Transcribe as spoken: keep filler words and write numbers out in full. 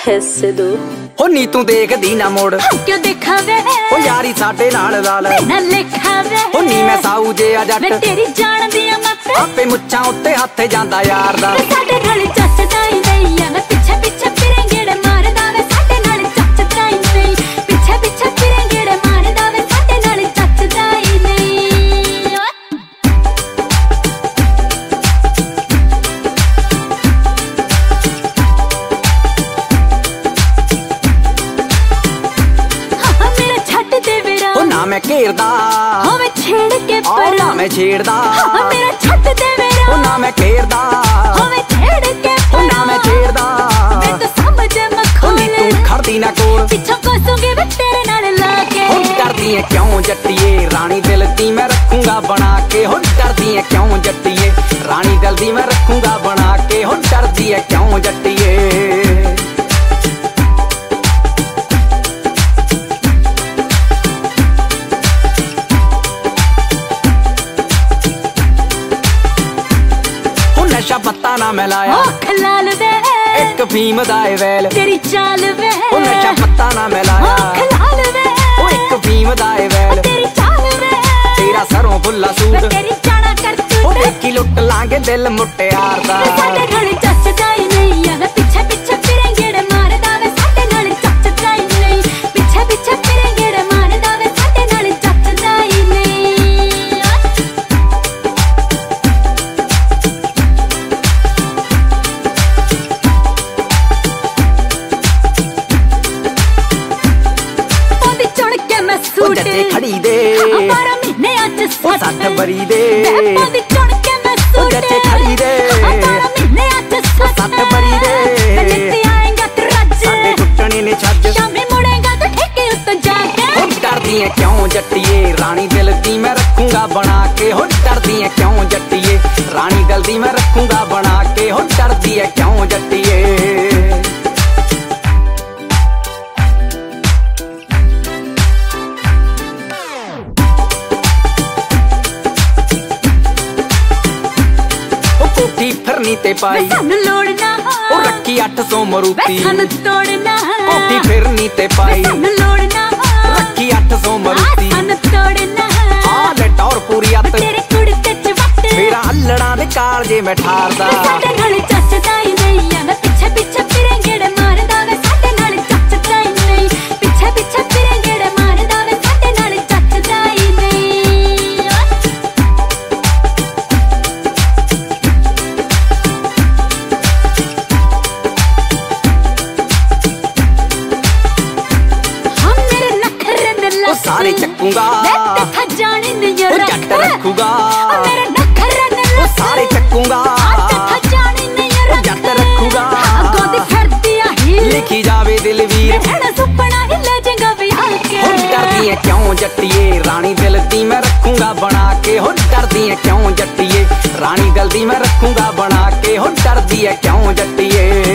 पैसे दो हो नी तू देखदी ना मोड़ क्यों देखा वे ओ यारी साडे नाल लाल ना लिखा वे हो नी मैं साऊ जे आ जट मैं तेरी जान दिया मत आपे मुच्छां उत्ते हत्थ जांदा यार दा साडे नाल जचदा ही नहीं आ मैं पीछे पीछे फिरेंगेड़े मारदा वे साडे नाल जचदा ही नहीं पीछे पीछे फिरेंगेड़े मारदा वे साडे नाल जचदा ही नहीं ना मैं घेरदा हो मैं छेड़ के पर ना मैं छेड़दा मेरा छट दे मेरा ओ ना मैं घेरदा हो मैं छेड़ के पर ना मैं छेड़दा मैं तो समझ मखोल तू खड़दी ना कोल पिछो कोसूंगी मैं तेरे नाल लाके हो डरदी है क्यों जट्टिए रानी दिल दी मैं रखूंगा बना के हो डरदी है क्यों जट्टिए रानी दिल दी मैं रखूंगा बना के हो डरदी है क्यों जट्टिए नशा पत्ता ना मैं लाया खलाल वे एक फीम दा वैल तेरी चाल वे ओ नशा पत्ता ना मैं लाया खलाल वे ओ एक फीम दा वैल तेरी चाल वे तेरा सरों फुल्ला सूट तेरी जाना कर तू ओ देखी लुट लांगे दिल मुट्टियार दा साडे नाल जचदा ही नहीं आ मैं पीछे पीछे फिरेंगेड़े मारदा वे साडे नाल जचदा ही नहीं पीछे पीछे फिरेंगेड़े मारदा वे साडे नाल जचदा ही नहीं सूट खड़ी दे बारह महीने अज सठ बरी दे चुन के मैं सूट खड़ी दे बारह महीने अज सठ बरी दे आएगा तो रज साडे टुटने ने छज शामी मुड़ेगा तो ठेके उत्ते जाके हो डरदी है क्यों जट्टिए रानी दिल दी मैं रखूंगा बना के हो डरदी है क्यों जट्टिए रानी दिल दी मैं रखूंगा बना के हो डरदी है क्यों जट्टिए फिरनी ते पाई सानू लोड़ ना ओ रखी अठ सौ मरूती सानू तोड़ना कोठी फिरनी ते पाई सानू लोड़ ना रखी अठ सौ मरूती सानू तोड़ना आ ले टौर पूरी अत तेरे कुड़ते च वट मेरा अल्लड़ा दे कालजे मैं ठारदा साडे नाल जचदा ही नहीं आ मैं पीछे पीछे फिरेंगेड़े मारदा वे साडे नाल जचदा ही नहीं पीछे पीछे फिरेंगेड़े मारदा वे साडे नाल जचदा ही नहीं सारे चक्कूंगा जाने नहीं जट रखूंगा मेरे नखरे वो सारे चक्कूंगा जाने नहीं जट रखूंगा गोदी फरदी ही लिखी जावे दिल वीर सुपना ही ले जाएगा विहार के हो डरदी है क्यों जट्टिए रानी दिल दी मैं रखूंगा बना के हो डरदी है क्यों जट्टिए रानी दिल दी मैं रखूंगा बना के हो डरदी है क्यों जट्टिए